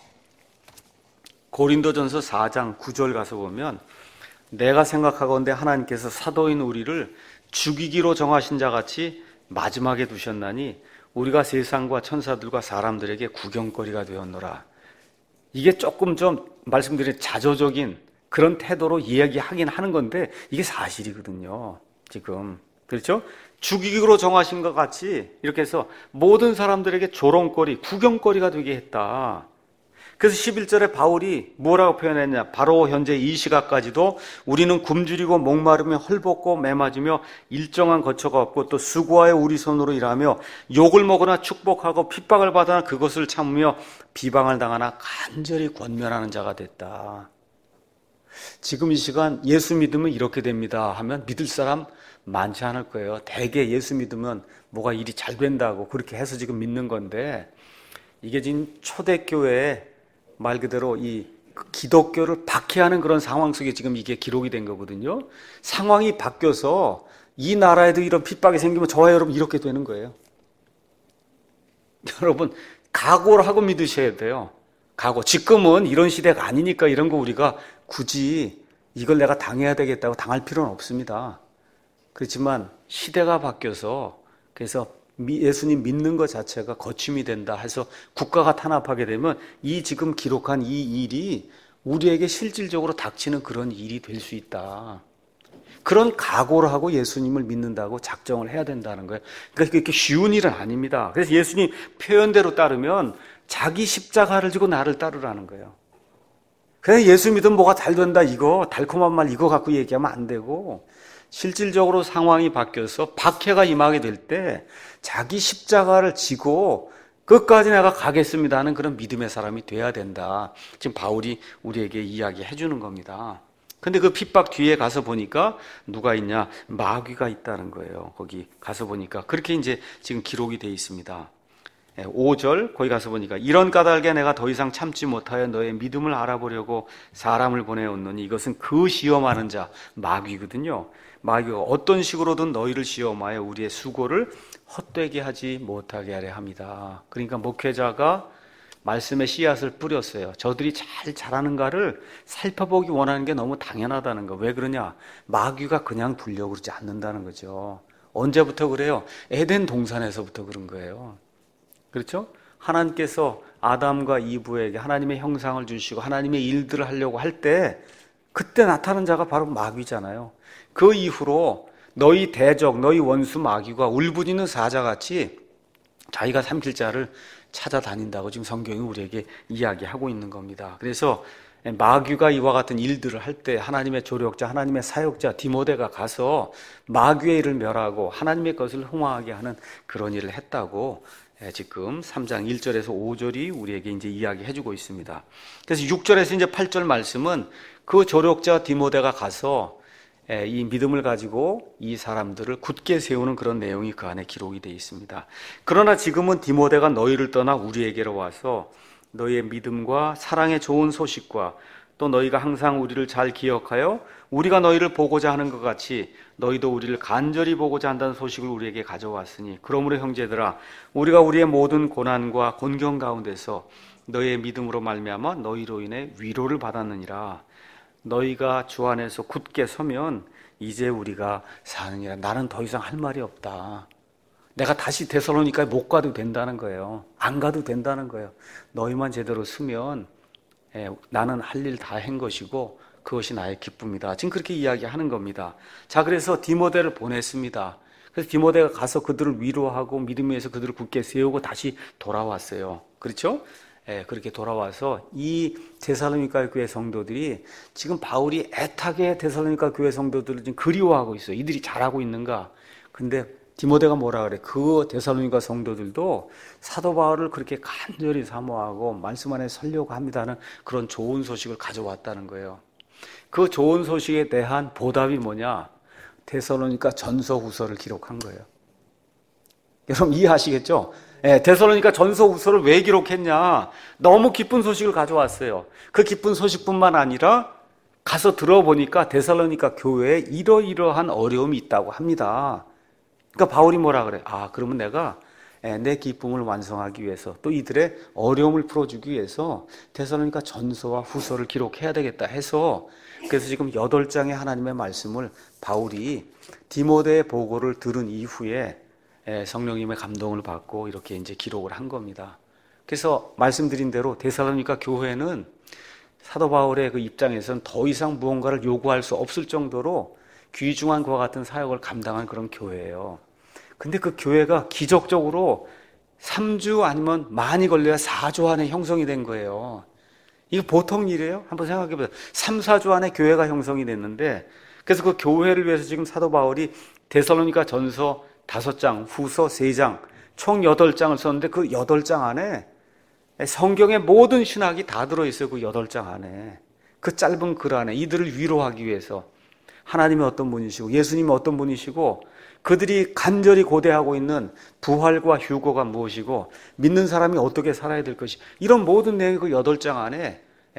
고린도전서 4장 9절 가서 보면 내가 생각하건대 하나님께서 사도인 우리를 죽이기로 정하신 자 같이 마지막에 두셨나니 우리가 세상과 천사들과 사람들에게 구경거리가 되었노라. 이게 조금 좀 말씀드린 자조적인 그런 태도로 이야기하긴 하는 건데 이게 사실이거든요. 지금 그렇죠? 죽이기로 정하신 것 같이 이렇게 해서 모든 사람들에게 조롱거리, 구경거리가 되게 했다. 그래서 11절에 바울이 뭐라고 표현했냐. 바로 현재 이 시각까지도 우리는 굶주리고 목마르며 헐벗고 매맞으며 일정한 거처가 없고 또 수고하여 우리 손으로 일하며 욕을 먹으나 축복하고 핍박을 받으나 그것을 참으며 비방을 당하나 간절히 권면하는 자가 됐다. 지금 이 시간 예수 믿으면 이렇게 됩니다 하면 믿을 사람 많지 않을 거예요. 대개 예수 믿으면 뭐가 일이 잘 된다고 그렇게 해서 지금 믿는 건데 이게 지금 초대교회에 말 그대로 이 기독교를 박해하는 그런 상황 속에 지금 이게 기록이 된 거거든요. 상황이 바뀌어서 이 나라에도 이런 핍박이 생기면 저와 여러분 이렇게 되는 거예요. 여러분 각오를 하고 믿으셔야 돼요. 각오. 지금은 이런 시대가 아니니까 이런 거 우리가 굳이 이걸 내가 당해야 되겠다고 당할 필요는 없습니다. 그렇지만 시대가 바뀌어서 그래서 예수님 믿는 것 자체가 거침이 된다 해서 국가가 탄압하게 되면 이 지금 기록한 이 일이 우리에게 실질적으로 닥치는 그런 일이 될 수 있다. 그런 각오를 하고 예수님을 믿는다고 작정을 해야 된다는 거예요. 그러니까 이렇게 쉬운 일은 아닙니다. 그래서 예수님 표현대로 따르면 자기 십자가를 지고 나를 따르라는 거예요. 그냥 예수 믿으면 뭐가 잘 된다 이거 달콤한 말 이거 갖고 얘기하면 안 되고 실질적으로 상황이 바뀌어서 박해가 임하게 될 때 자기 십자가를 지고 끝까지 내가 가겠습니다 하는 그런 믿음의 사람이 돼야 된다. 지금 바울이 우리에게 이야기해 주는 겁니다. 근데 그 핍박 뒤에 가서 보니까 누가 있냐? 마귀가 있다는 거예요. 거기 가서 보니까 그렇게 이제 지금 기록이 돼 있습니다. 5절 거기 가서 보니까 이런 까닭에 내가 더 이상 참지 못하여 너의 믿음을 알아보려고 사람을 보내었노니 이것은 그 시험하는 자 마귀거든요. 마귀가 어떤 식으로든 너희를 시험하여 우리의 수고를 헛되게 하지 못하게 하려 합니다. 그러니까 목회자가 말씀의 씨앗을 뿌렸어요. 저들이 잘 자라는가를 살펴보기 원하는 게 너무 당연하다는 거. 왜 그러냐? 마귀가 그냥 두려고 그러지 않는다는 거죠. 언제부터 그래요? 에덴 동산에서부터 그런 거예요. 그렇죠? 하나님께서 아담과 이브에게 하나님의 형상을 주시고 하나님의 일들을 하려고 할 때 그때 나타난 자가 바로 마귀잖아요. 그 이후로 너희 대적, 너희 원수 마귀가 울부짖는 사자같이 자기가 삼킬 자를 찾아다닌다고 지금 성경이 우리에게 이야기하고 있는 겁니다. 그래서 마귀가 이와 같은 일들을 할 때 하나님의 조력자, 하나님의 사역자 디모데가 가서 마귀의 일을 멸하고 하나님의 것을 흥황하게 하는 그런 일을 했다고 지금 3장 1절에서 5절이 우리에게 이제 이야기해주고 있습니다. 그래서 6절에서 이제 8절 말씀은 그 조력자 디모데가 가서 이 믿음을 가지고 이 사람들을 굳게 세우는 그런 내용이 그 안에 기록이 되어 있습니다. 그러나 지금은 디모데가 너희를 떠나 우리에게로 와서 너희의 믿음과 사랑의 좋은 소식과 또 너희가 항상 우리를 잘 기억하여 우리가 너희를 보고자 하는 것 같이 너희도 우리를 간절히 보고자 한다는 소식을 우리에게 가져왔으니 그러므로 형제들아 우리가 우리의 모든 고난과 곤경 가운데서 너희의 믿음으로 말미암아 너희로 인해 위로를 받았느니라. 너희가 주 안에서 굳게 서면 이제 우리가 사느니라. 나는 더 이상 할 말이 없다. 내가 다시 데살로니가에 못 가도 된다는 거예요. 안 가도 된다는 거예요. 너희만 제대로 서면 나는 할 일 다 한 것이고 그것이 나의 기쁨이다. 지금 그렇게 이야기하는 겁니다. 자, 그래서 디모데를 보냈습니다. 그래서 디모데가 가서 그들을 위로하고 믿음 위에서 그들을 굳게 세우고 다시 돌아왔어요. 그렇죠? 그렇게 돌아와서 이 데살로니가 교회 성도들이 지금 바울이 애타게 데살로니가 교회 성도들을 지금 그리워하고 있어요. 이들이 잘하고 있는가? 근데 디모데가 뭐라 그래? 그 데살로니가 성도들도 사도 바울을 그렇게 간절히 사모하고 말씀 안에 서려고 합니다는 그런 좋은 소식을 가져왔다는 거예요. 그 좋은 소식에 대한 보답이 뭐냐? 데살로니가 전서 후서를 기록한 거예요. 여러분 이해하시겠죠? 데살로니가 전서 후서를 왜 기록했냐? 너무 기쁜 소식을 가져왔어요. 그 기쁜 소식뿐만 아니라 가서 들어보니까 데살로니가 교회에 이러이러한 어려움이 있다고 합니다. 그러니까 바울이 뭐라 그래? 그러면 내가 내 기쁨을 완성하기 위해서 또 이들의 어려움을 풀어주기 위해서 데살로니가 전서와 후서를 기록해야 되겠다 해서 그래서 지금 8장의 하나님의 말씀을 바울이 디모데의 보고를 들은 이후에 성령님의 감동을 받고 이렇게 이제 기록을 한 겁니다. 그래서 말씀드린 대로 데살로니가 교회는 사도 바울의 그 입장에서는 더 이상 무언가를 요구할 수 없을 정도로 귀중한 그와 같은 사역을 감당한 그런 교회예요. 근데 그 교회가 기적적으로 3주 아니면 많이 걸려야 4주 안에 형성이 된 거예요. 이거 보통 일이에요? 한번 생각해 보세요. 3, 4주 안에 교회가 형성이 됐는데 그래서 그 교회를 위해서 지금 사도 바울이 데살로니가 전서 5장, 후서 3장, 총 8장을 썼는데 그 8장 안에 성경의 모든 신학이 다 들어있어요. 그 8장 안에. 그 짧은 글 안에 이들을 위로하기 위해서 하나님이 어떤 분이시고 예수님이 어떤 분이시고 그들이 간절히 고대하고 있는 부활과 휴거가 무엇이고 믿는 사람이 어떻게 살아야 될 것이 이런 모든 내용이 그 8장 안에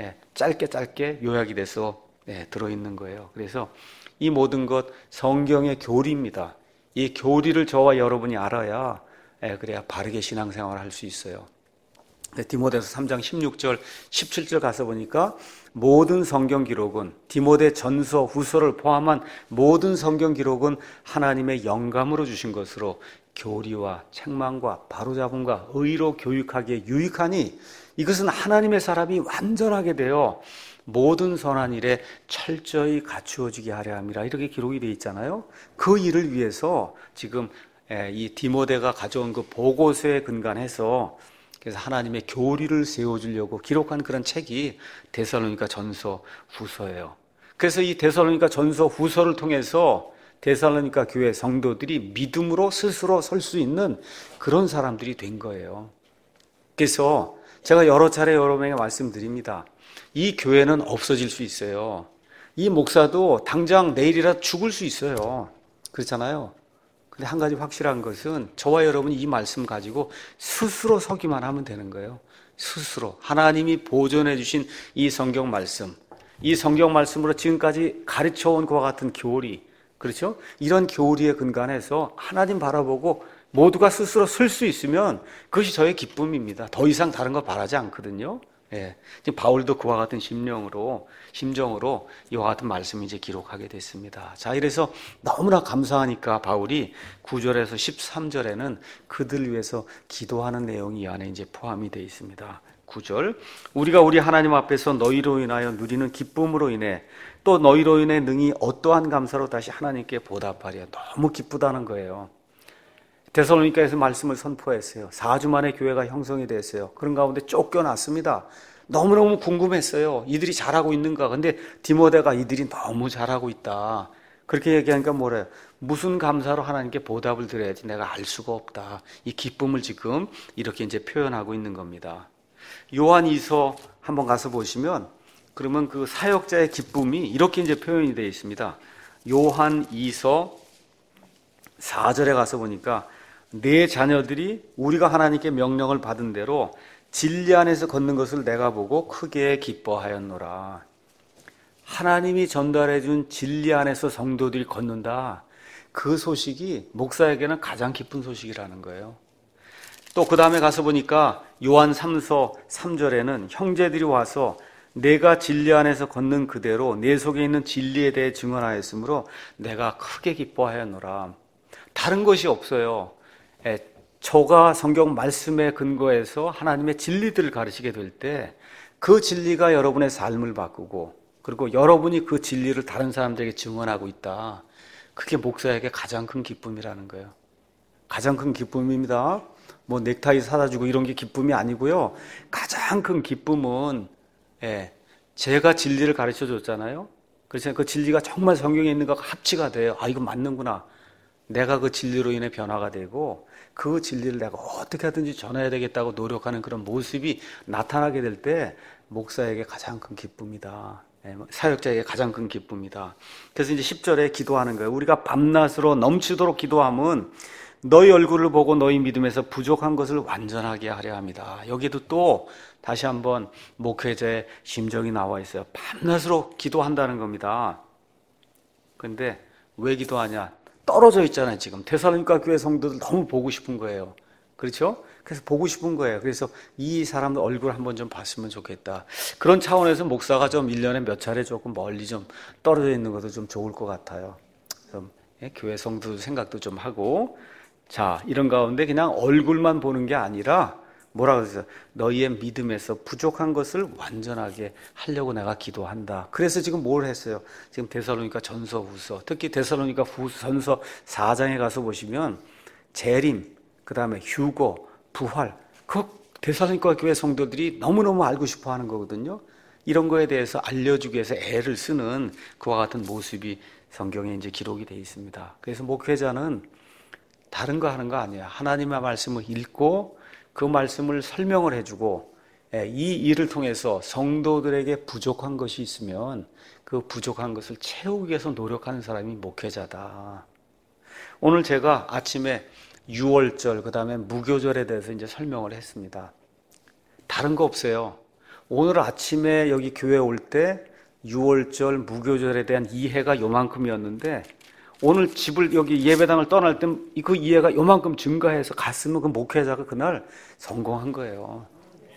짧게 요약이 돼서 들어있는 거예요. 그래서 이 모든 것 성경의 교리입니다. 이 교리를 저와 여러분이 알아야 그래야 바르게 신앙생활을 할 수 있어요. 디모데서 3장 16절 17절 가서 보니까 모든 성경 기록은 디모데 전서 후서를 포함한 모든 성경 기록은 하나님의 영감으로 주신 것으로 교리와 책망과 바로잡음과 의로 교육하기에 유익하니 이것은 하나님의 사람이 완전하게 되어 모든 선한 일에 철저히 갖추어지게 하려 함이라 이렇게 기록이 되어 있잖아요. 그 일을 위해서 지금 이 디모데가 가져온 그 보고서에 근간해서 그래서 하나님의 교리를 세워주려고 기록한 그런 책이 데살로니가 전서 후서예요. 그래서 이 데살로니가 전서 후서를 통해서 데살로니가 교회 성도들이 믿음으로 스스로 설 수 있는 그런 사람들이 된 거예요. 그래서 제가 여러 차례 여러분에게 말씀드립니다. 이 교회는 없어질 수 있어요. 이 목사도 당장 내일이라 죽을 수 있어요. 그렇잖아요. 근데 한 가지 확실한 것은 저와 여러분이 이 말씀 가지고 스스로 서기만 하면 되는 거예요. 스스로. 하나님이 보존해 주신 이 성경 말씀, 이 성경 말씀으로 지금까지 가르쳐온 그와 같은 교리, 그렇죠? 이런 교리에 근간해서 하나님 바라보고 모두가 스스로 설 수 있으면 그것이 저의 기쁨입니다. 더 이상 다른 거 바라지 않거든요. 지금 바울도 그와 같은 심정으로 이와 같은 말씀을 이제 기록하게 됐습니다. 자, 이래서 너무나 감사하니까 바울이 9절에서 13절에는 그들 위해서 기도하는 내용이 이 안에 이제 포함이 되어 있습니다. 9절 우리가 우리 하나님 앞에서 너희로 인하여 누리는 기쁨으로 인해 또 너희로 인해 능히 어떠한 감사로 다시 하나님께 보답하랴. 너무 기쁘다는 거예요. 데살로니가에서 말씀을 선포했어요. 4주 만에 교회가 형성이 됐어요. 그런 가운데 쫓겨났습니다. 너무너무 궁금했어요. 이들이 잘하고 있는가. 근데 디모데가 이들이 너무 잘하고 있다. 그렇게 얘기하니까 뭐래요? 무슨 감사로 하나님께 보답을 드려야지 내가 알 수가 없다. 이 기쁨을 지금 이렇게 이제 표현하고 있는 겁니다. 요한 2서 한번 가서 보시면 그러면 그 사역자의 기쁨이 이렇게 이제 표현이 되어 있습니다. 요한 2서 4절에 가서 보니까 내 자녀들이 우리가 하나님께 명령을 받은 대로 진리 안에서 걷는 것을 내가 보고 크게 기뻐하였노라. 하나님이 전달해 준 진리 안에서 성도들이 걷는다. 그 소식이 목사에게는 가장 기쁜 소식이라는 거예요. 또 그 다음에 가서 보니까 요한 3서 3절에는 형제들이 와서 내가 진리 안에서 걷는 그대로 내 속에 있는 진리에 대해 증언하였으므로 내가 크게 기뻐하였노라. 다른 것이 없어요. 저가 성경 말씀에 근거해서 하나님의 진리들을 가르치게 될 때 그 진리가 여러분의 삶을 바꾸고 그리고 여러분이 그 진리를 다른 사람들에게 증언하고 있다. 그게 목사에게 가장 큰 기쁨이라는 거예요. 가장 큰 기쁨입니다. 뭐 넥타이 사다 주고 이런 게 기쁨이 아니고요. 가장 큰 기쁨은 제가 진리를 가르쳐 줬잖아요. 그래서 그 진리가 정말 성경에 있는 것과 합치가 돼요. 아, 이거 맞는구나. 내가 그 진리로 인해 변화가 되고 그 진리를 내가 어떻게 하든지 전해야 되겠다고 노력하는 그런 모습이 나타나게 될 때 목사에게 가장 큰 기쁨이다. 사역자에게 가장 큰 기쁨이다. 그래서 이제 10절에 기도하는 거예요. 우리가 밤낮으로 넘치도록 기도함은 너희 얼굴을 보고 너희 믿음에서 부족한 것을 완전하게 하려 합니다. 여기도 또 다시 한번 목회자의 심정이 나와 있어요. 밤낮으로 기도한다는 겁니다. 그런데 왜 기도하냐? 떨어져 있잖아요. 지금 데살로니가 교회 성도들 너무 보고 싶은 거예요. 그렇죠? 그래서 보고 싶은 거예요. 그래서 이 사람들 얼굴 한번 좀 봤으면 좋겠다. 그런 차원에서 목사가 좀 1년에 몇 차례 조금 멀리 좀 떨어져 있는 것도 좀 좋을 것 같아요. 좀 교회 성도 생각도 좀 하고, 자, 이런 가운데 그냥 얼굴만 보는 게 아니라 뭐라 그랬어요? 너희의 믿음에서 부족한 것을 완전하게 하려고 내가 기도한다. 그래서 지금 뭘 했어요? 지금 데살로니가 전서 후서, 특히 데살로니가 전서 4장에 가서 보시면 재림, 그 다음에 휴거, 부활, 그 데살로니가 교회 성도들이 너무너무 알고 싶어 하는 거거든요. 이런 거에 대해서 알려주기 위해서 애를 쓰는 그와 같은 모습이 성경에 이제 기록이 되어 있습니다. 그래서 목회자는 다른 거 하는 거 아니에요. 하나님의 말씀을 읽고 그 말씀을 설명을 해주고 이 일을 통해서 성도들에게 부족한 것이 있으면 그 부족한 것을 채우기 위해서 노력하는 사람이 목회자다. 오늘 제가 아침에 6월절 그 다음에 무교절에 대해서 이제 설명을 했습니다. 다른 거 없어요. 오늘 아침에 여기 교회 올 때 6월절 무교절에 대한 이해가 요만큼이었는데 오늘 집을 여기 예배당을 떠날 때 그 이해가 요만큼 증가해서 갔으면 그 목회자가 그날 성공한 거예요.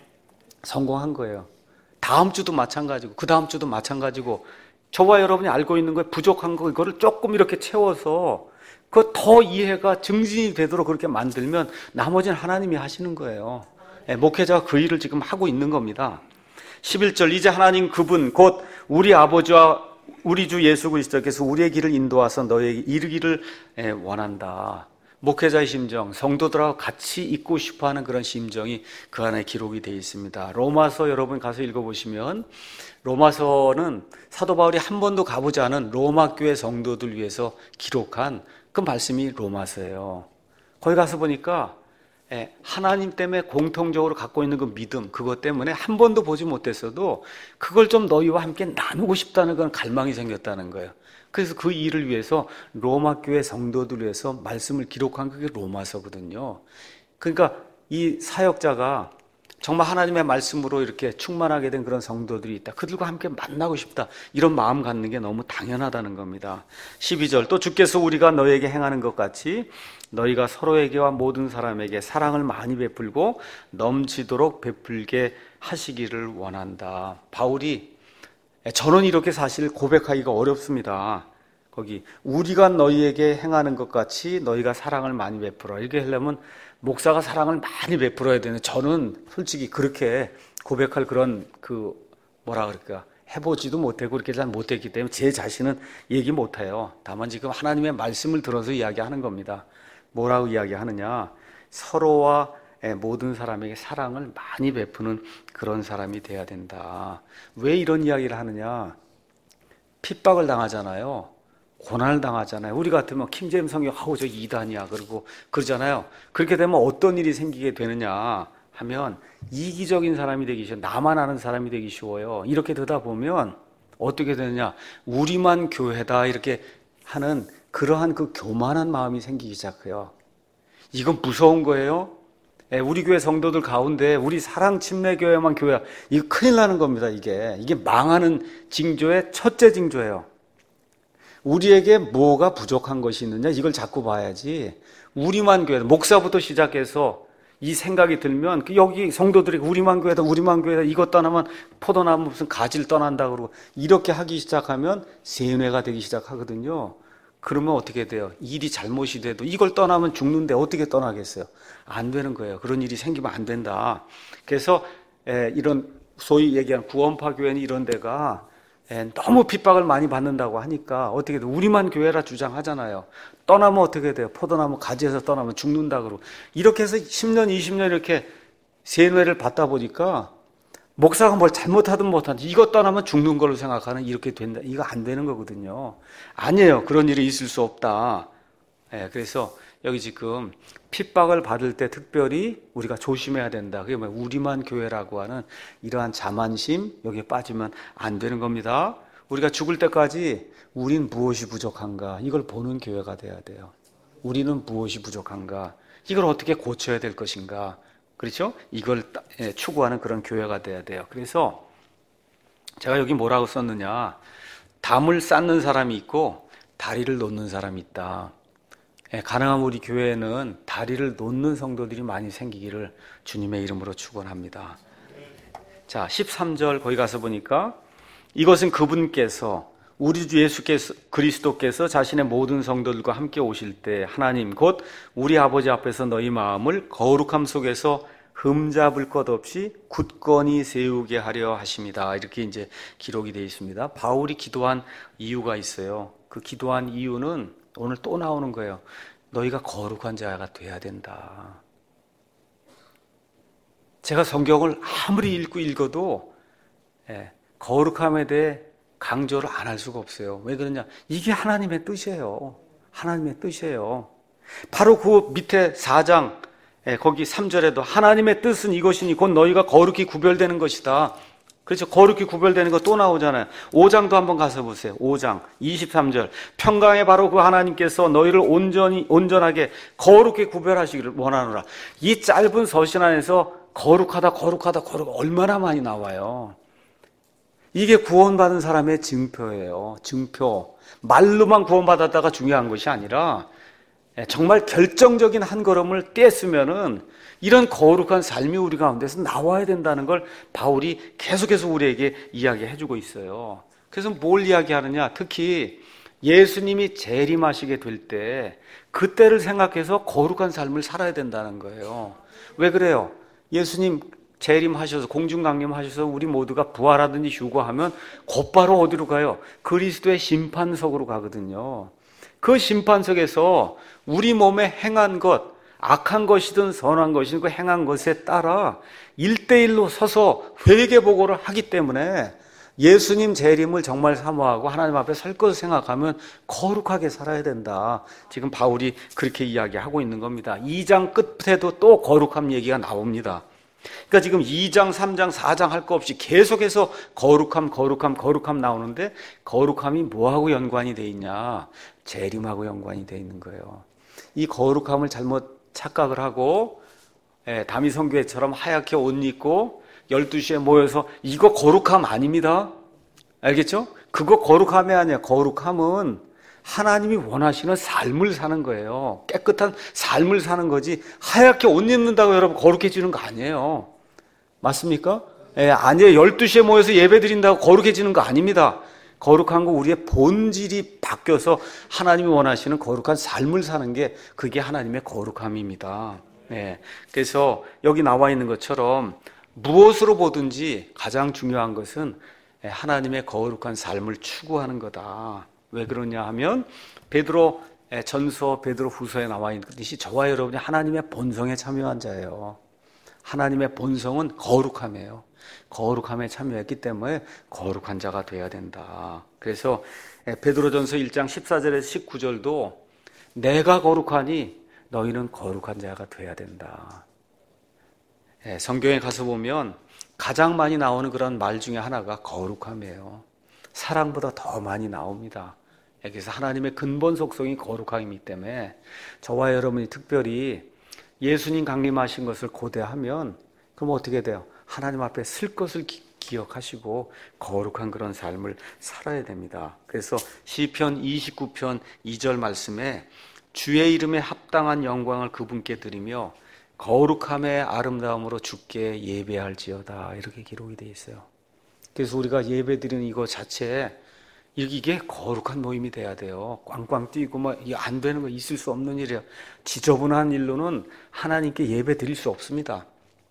성공한 거예요. 다음 주도 마찬가지고 그 다음 주도 마찬가지고 저와 여러분이 알고 있는 거에 부족한 거 이거를 조금 이렇게 채워서 그 더 이해가 증진이 되도록 그렇게 만들면 나머지는 하나님이 하시는 거예요. 목회자가 그 일을 지금 하고 있는 겁니다. 11절 이제 하나님 그분 곧 우리 아버지와 우리 주 예수 그리스도께서 우리의 길을 인도하사 너희에게 이르기를 원한다. 목회자의 심정, 성도들하고 같이 있고 싶어하는 그런 심정이 그 안에 기록이 되어 있습니다. 로마서 여러분 가서 읽어보시면 로마서는 사도 바울이 한 번도 가보지 않은 로마 교회 성도들 위해서 기록한 그 말씀이 로마서예요. 거기 가서 보니까 하나님 때문에 공통적으로 갖고 있는 그 믿음, 그것 때문에 한 번도 보지 못했어도 그걸 좀 너희와 함께 나누고 싶다는 그런 갈망이 생겼다는 거예요. 그래서 그 일을 위해서 로마 교회 성도들 위해서 말씀을 기록한 그게 로마서거든요. 그러니까 이 사역자가 정말 하나님의 말씀으로 이렇게 충만하게 된 그런 성도들이 있다. 그들과 함께 만나고 싶다. 이런 마음 갖는 게 너무 당연하다는 겁니다. 12절 또 주께서 우리가 너희에게 행하는 것 같이 너희가 서로에게와 모든 사람에게 사랑을 많이 베풀고 넘치도록 베풀게 하시기를 원한다. 바울이 저는 이렇게 사실 고백하기가 어렵습니다. 거기 우리가 너희에게 행하는 것 같이 너희가 사랑을 많이 베풀어. 이렇게 하려면 목사가 사랑을 많이 베풀어야 되는데 저는 솔직히 그렇게 고백할 그런 뭐라 그럴까 해보지도 못하고 그렇게 잘 못했기 때문에 제 자신은 얘기 못해요. 다만 지금 하나님의 말씀을 들어서 이야기하는 겁니다. 뭐라고 이야기하느냐? 서로와 모든 사람에게 사랑을 많이 베푸는 그런 사람이 돼야 된다. 왜 이런 이야기를 하느냐? 핍박을 당하잖아요. 고난을 당하잖아요. 우리 같으면 김제임 성경 하고 저 이단이야 그러고 그러잖아요. 그렇게 되면 어떤 일이 생기게 되느냐 하면 이기적인 사람이 되기 쉬워요. 나만 아는 사람이 되기 쉬워요. 이렇게 되다 보면 어떻게 되느냐? 우리만 교회다 이렇게 하는 그러한 그 교만한 마음이 생기기 시작해요. 이건 무서운 거예요. 우리 교회 성도들 가운데 우리 사랑 침례교회만 교회야. 이거 큰일 나는 겁니다. 이게 망하는 징조의 첫째 징조예요. 우리에게 뭐가 부족한 것이 있느냐 이걸 자꾸 봐야지. 우리만 교회다. 목사부터 시작해서 이 생각이 들면 여기 성도들이 우리만 교회다 이것 떠나면 포도나무 무슨 가지를 떠난다 그러고 이렇게 하기 시작하면 세뇌가 되기 시작하거든요. 그러면 어떻게 돼요? 일이 잘못이 돼도 이걸 떠나면 죽는데 어떻게 떠나겠어요? 안 되는 거예요. 그런 일이 생기면 안 된다. 그래서 이런 소위 얘기하는 구원파 교회는 이런 데가 너무 핍박을 많이 받는다고 하니까 어떻게 돼요? 우리만 교회라 주장하잖아요. 떠나면 어떻게 돼요? 포도나무 가지에서 떠나면 죽는다 그러고 이렇게 해서 10년, 20년 이렇게 세뇌를 받다 보니까 목사가 뭘 잘못하든 못하든 이것 떠나면 죽는 걸로 생각하는 이렇게 된다. 이거 안 되는 거거든요. 아니에요. 그런 일이 있을 수 없다. 그래서 여기 지금 핍박을 받을 때 특별히 우리가 조심해야 된다. 그게 뭐예요? 우리만 교회라고 하는 이러한 자만심 여기에 빠지면 안 되는 겁니다. 우리가 죽을 때까지 우린 무엇이 부족한가 이걸 보는 교회가 돼야 돼요. 우리는 무엇이 부족한가 이걸 어떻게 고쳐야 될 것인가 그렇죠? 이걸 추구하는 그런 교회가 돼야 돼요. 그래서 제가 여기 뭐라고 썼느냐 담을 쌓는 사람이 있고 다리를 놓는 사람이 있다. 가능하면 우리 교회에는 다리를 놓는 성도들이 많이 생기기를 주님의 이름으로 축원합니다. 자, 13절 거기 가서 보니까 이것은 그분께서 우리 주 예수께서 그리스도께서 자신의 모든 성도들과 함께 오실 때 하나님 곧 우리 아버지 앞에서 너희 마음을 거룩함 속에서 흠잡을 것 없이 굳건히 세우게 하려 하십니다. 이렇게 이제 기록이 되어 있습니다. 바울이 기도한 이유가 있어요. 그 기도한 이유는 오늘 또 나오는 거예요. 너희가 거룩한 자가 돼야 된다. 제가 성경을 아무리 읽어도 거룩함에 대해 강조를 안 할 수가 없어요. 왜 그러냐? 이게 하나님의 뜻이에요. 하나님의 뜻이에요. 바로 그 밑에 4장 거기 3절에도 하나님의 뜻은 이것이니 곧 너희가 거룩히 구별되는 것이다. 그렇죠. 거룩히 구별되는 거 또 나오잖아요. 5장도 한번 가서 보세요. 5장 23절 평강에 바로 그 하나님께서 너희를 온전하게 거룩히 구별하시기를 원하노라. 이 짧은 서신 안에서 거룩하다 얼마나 많이 나와요. 이게 구원받은 사람의 증표예요. 증표. 말로만 구원받았다가 중요한 것이 아니라 정말 결정적인 한 걸음을 떼으면은 이런 거룩한 삶이 우리 가운데서 나와야 된다는 걸 바울이 계속해서 우리에게 이야기해주고 있어요. 그래서 뭘 이야기하느냐? 특히 예수님이 재림하시게 될 때 그때를 생각해서 거룩한 삶을 살아야 된다는 거예요. 왜 그래요? 예수님 재림하셔서 공중강림하셔서 우리 모두가 부활하든지 휴거하면 곧바로 어디로 가요? 그리스도의 심판석으로 가거든요. 그 심판석에서 우리 몸에 행한 것, 악한 것이든 선한 것이든 그 행한 것에 따라 1대1로 서서 회개보고를 하기 때문에 예수님 재림을 정말 사모하고 하나님 앞에 설 것을 생각하면 거룩하게 살아야 된다. 지금 바울이 그렇게 이야기하고 있는 겁니다. 2장 끝에도 또 거룩함 얘기가 나옵니다. 그러니까 지금 2장, 3장, 4장 할 거 없이 계속해서 거룩함 나오는데 거룩함이 뭐하고 연관이 돼 있냐? 재림하고 연관이 돼 있는 거예요. 이 거룩함을 잘못 착각을 하고 다미성교회처럼 하얗게 옷 입고 12시에 모여서 이거 거룩함 아닙니다. 알겠죠? 그거 거룩함이 아니야. 거룩함은 하나님이 원하시는 삶을 사는 거예요. 깨끗한 삶을 사는 거지 하얗게 옷 입는다고 여러분 거룩해지는 거 아니에요. 맞습니까? 아니에요. 12시에 모여서 예배 드린다고 거룩해지는 거 아닙니다. 거룩한 거 우리의 본질이 바뀌어서 하나님이 원하시는 거룩한 삶을 사는 게 그게 하나님의 거룩함입니다. 그래서 여기 나와 있는 것처럼 무엇으로 보든지 가장 중요한 것은 하나님의 거룩한 삶을 추구하는 거다. 왜 그러냐 하면 베드로 전서 베드로 후서에 나와 있듯이 저와 여러분이 하나님의 본성에 참여한 자예요. 하나님의 본성은 거룩함이에요. 거룩함에 참여했기 때문에 거룩한 자가 돼야 된다. 그래서 베드로전서 1장 14절에서 19절도 내가 거룩하니 너희는 거룩한 자가 돼야 된다. 성경에 가서 보면 가장 많이 나오는 그런 말 중에 하나가 거룩함이에요. 사랑보다 더 많이 나옵니다. 그래서 하나님의 근본 속성이 거룩함이기 때문에 저와 여러분이 특별히 예수님 강림하신 것을 고대하면 그럼 어떻게 돼요? 하나님 앞에 쓸 것을 기억하시고 거룩한 그런 삶을 살아야 됩니다. 그래서 시편 29편 2절 말씀에 주의 이름에 합당한 영광을 그분께 드리며 거룩함의 아름다움으로 주께 예배할지어다, 이렇게 기록이 되어 있어요. 그래서 우리가 예배드리는 이거 자체에 이게 거룩한 모임이 돼야 돼요. 꽝꽝 뛰고 이게 안 되는 거, 있을 수 없는 일이에요. 지저분한 일로는 하나님께 예배 드릴 수 없습니다.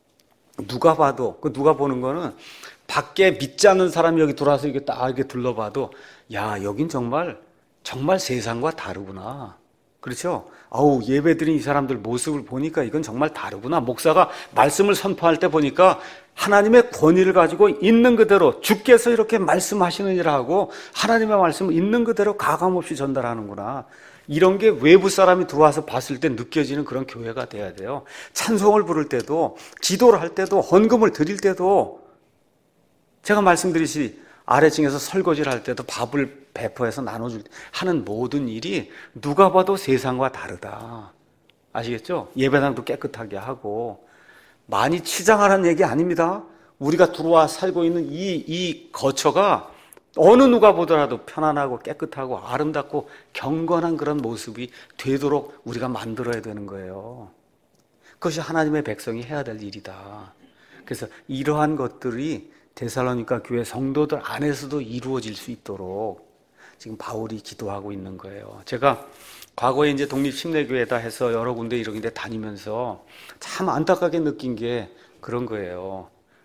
누가 봐도, 누가 보는 거는 밖에 믿지 않는 사람이 여기 들어와서 이렇게 딱 이렇게 둘러봐도 야, 여긴 정말 세상과 다르구나. 그렇죠? 아우, 예배 드린 이 사람들 모습을 보니까 이건 정말 다르구나. 목사가 말씀을 선포할 때 보니까 하나님의 권위를 가지고 있는 그대로 주께서 이렇게 말씀하시느니라 하고 하나님의 말씀을 있는 그대로 가감없이 전달하는구나. 이런 게 외부 사람이 들어와서 봤을 때 느껴지는 그런 교회가 돼야 돼요. 찬송을 부를 때도, 기도를 할 때도, 헌금을 드릴 때도, 제가 말씀드리시 아래층에서 설거지를 할 때도 밥을 배포해서 나눠줄 때 하는 모든 일이 누가 봐도 세상과 다르다. 아시겠죠? 예배당도 깨끗하게 하고. 많이 치장하라는 얘기 아닙니다. 우리가 들어와 살고 있는 이 거처가 어느 누가 보더라도 편안하고 깨끗하고 아름답고 경건한 그런 모습이 되도록 우리가 만들어야 되는 거예요. 그것이 하나님의 백성이 해야 될 일이다. 그래서 이러한 것들이 데살로니가 교회 성도들 안에서도 이루어질 수 있도록 지금 바울이 기도하고 있는 거예요. 제가 과거에 이제 독립침례교회다 해서 여러 군데 이런 데 다니면서 참 안타깝게 느낀 게 그런 거예요.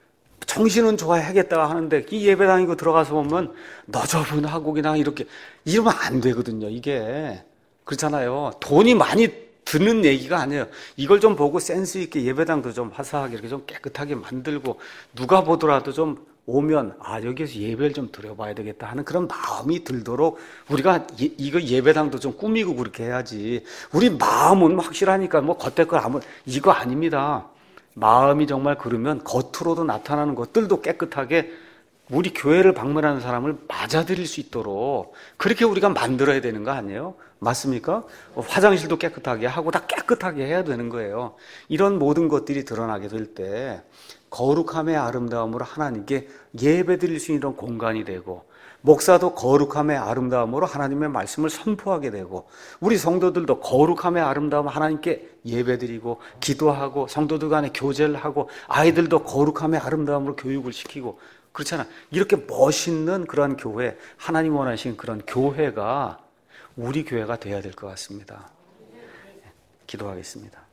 정신은 좋아야겠다 하는데 이 예배당이고 들어가서 보면 너저분하고기나 이렇게 이러면 안 되거든요. 이게 그렇잖아요. 돈이 많이 드는 얘기가 아니에요. 이걸 좀 보고 센스 있게 예배당도 좀 화사하게 이렇게 좀 깨끗하게 만들고 누가 보더라도 좀 오면 여기서 예배를 좀 드려봐야 되겠다 하는 그런 마음이 들도록 우리가 이거 예배당도 좀 꾸미고 그렇게 해야지. 우리 마음은 확실하니까 겉에 걸 이거 아닙니다. 마음이 정말 그러면 겉으로도 나타나는 것들도 깨끗하게 우리 교회를 방문하는 사람을 맞아들일 수 있도록 그렇게 우리가 만들어야 되는 거 아니에요? 맞습니까? 화장실도 깨끗하게 하고 다 깨끗하게 해야 되는 거예요. 이런 모든 것들이 드러나게 될 때 거룩함의 아름다움으로 하나님께 예배드릴 수 있는 공간이 되고, 목사도 거룩함의 아름다움으로 하나님의 말씀을 선포하게 되고, 우리 성도들도 거룩함의 아름다움 하나님께 예배드리고 기도하고 성도들 간에 교제를 하고 아이들도 거룩함의 아름다움으로 교육을 시키고 그렇잖아. 이렇게 멋있는 그런 교회, 하나님 원하시는 그런 교회가 우리 교회가 돼야 될 것 같습니다. 기도하겠습니다.